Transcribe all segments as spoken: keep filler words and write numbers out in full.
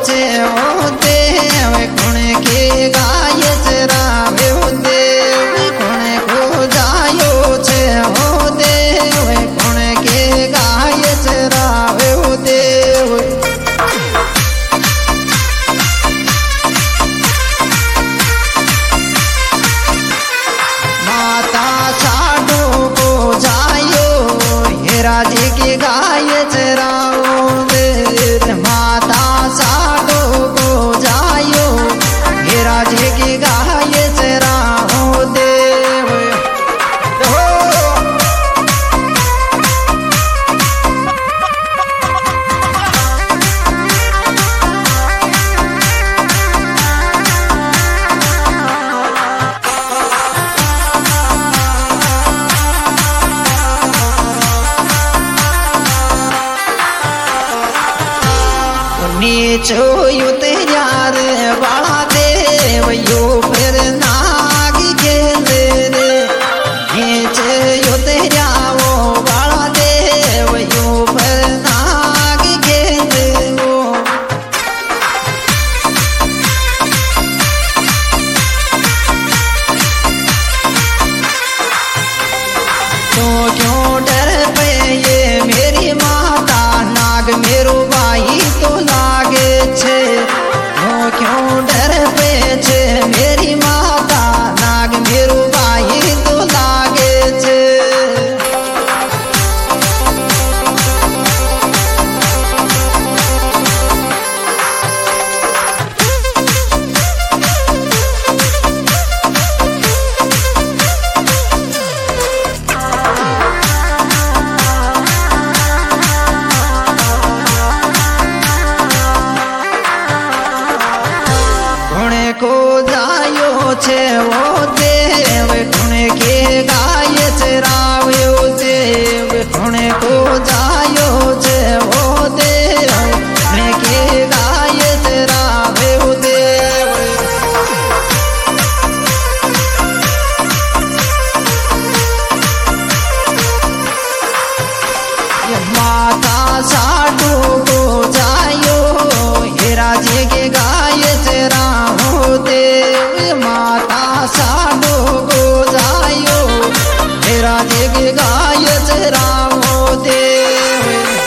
छे ओ देव कुण के गाय चरावे ओ देव कुण को जायो छे ओ देव कुण के गाय चरावे ओ देव। माता साधु को जायो हेरा जी की गाय चराओ देव। माता साधु को जायो हेरा जी की गाय चराओ देव। नीचो युतरिया रे बाला देव यो फिर नाग खेल रे। नीचे युतरिया वो बाला देव यो फिर नाग खेल वो। तो क्यों डर पे ये मेरी माता नाग मेरो भाई तो लागे छे। तो क्यों डर पे छे मेरी माता नाग मेरो भाई तो लागे छे। को जायो छे वो देव कुण के गाय चरावे ओ देव। कुण को जायो छे वो देव कुण के गाय चरावे ओ देव। माता साधु को जायो हेरा जी के गाय चराओ देव। माता साधु को जायो हेरा जी के गाय चराओ देव।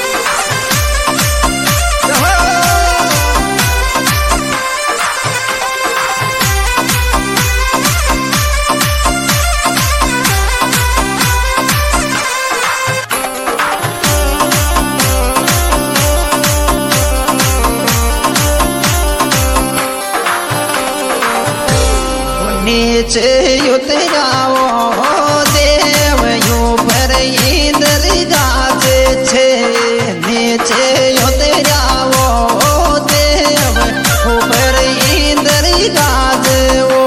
नीचे उतराओ देव यो पर इंद्र गाजे छे। नीचे उतराओ देव ऊपर इंद्र गाजे वो।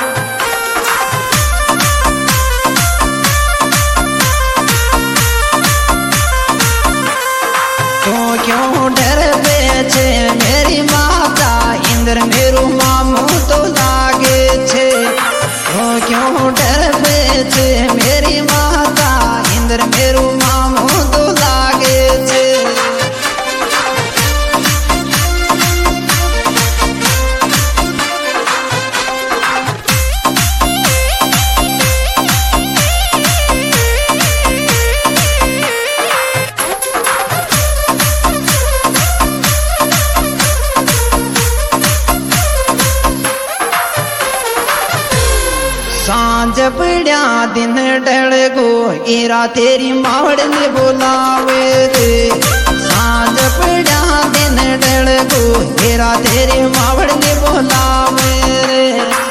तो क्यों डर पे छे मेरी माता इंद्र मेरो मामू तो लागे छे। तो क्यों डर पे छे मेरी माता इंद्र मेरो मामू तो लागे छे। सांझ पड़ा दिन ढल गो एरा तेरी मावड़ ने बुलावे रे। सांझ पड़ा दिन ढल गो एरा तेरी मावड़ ने बुलावे रे।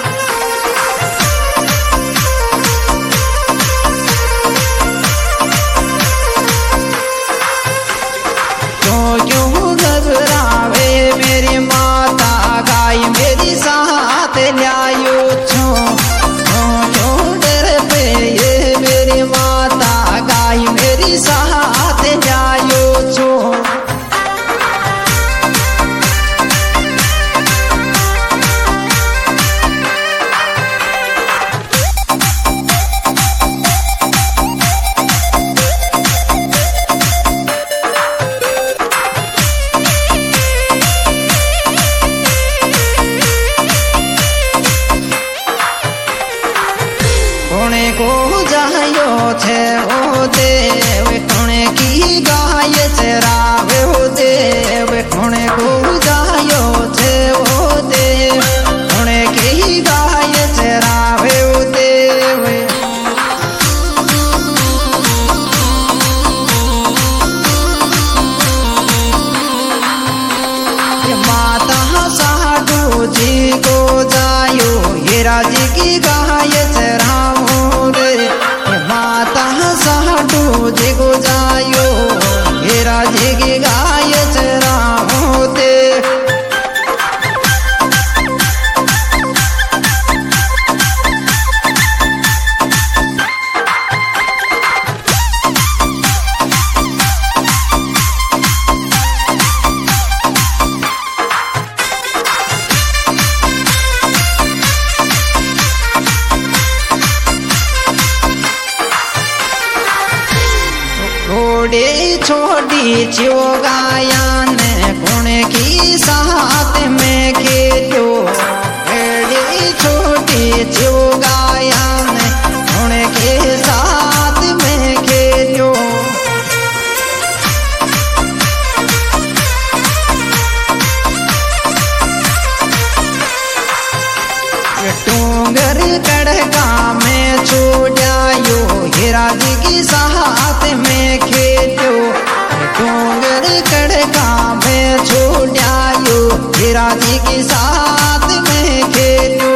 तो क्यों घबरावे मेरी माता गाय मेरी साथ ल्यायो छो। माता गाय मेरी साथ जायो छो। छे ओ देव कौन की गाय चरावे ओ देव कौन को जायो छे ओ देव कौन की गाय चरावे ओ देव। माता साधु जी को जायो हीरा जी की गाय चरावो रे। माता साधु जी को जायो हीरा जी की गाय चरावो दे। घोड़े छोड़ी चियो गाया ने कौन की साथ में खेतो। घोड़े छोड़ी चियो गाया ने कौन के साथ में खेतो। डोंगर कड़का में छोड़ायो हीरा जी की साथ में खेतो। डोंगर कड़का में छोड़ायो हीरा जी की साथ में खेतो।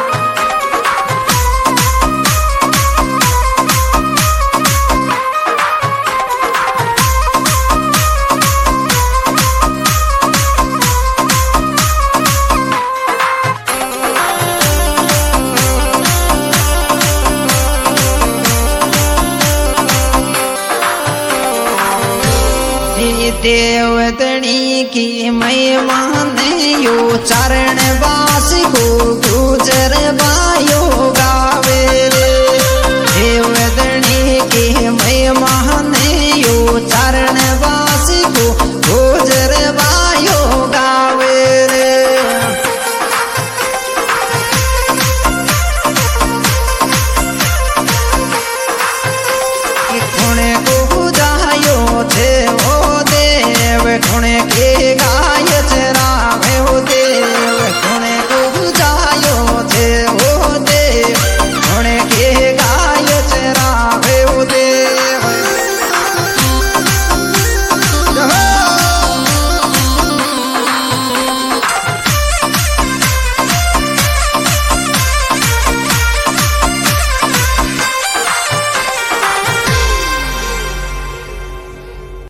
देवतनी की महिमा ने यो चरण बास को गुजर बाई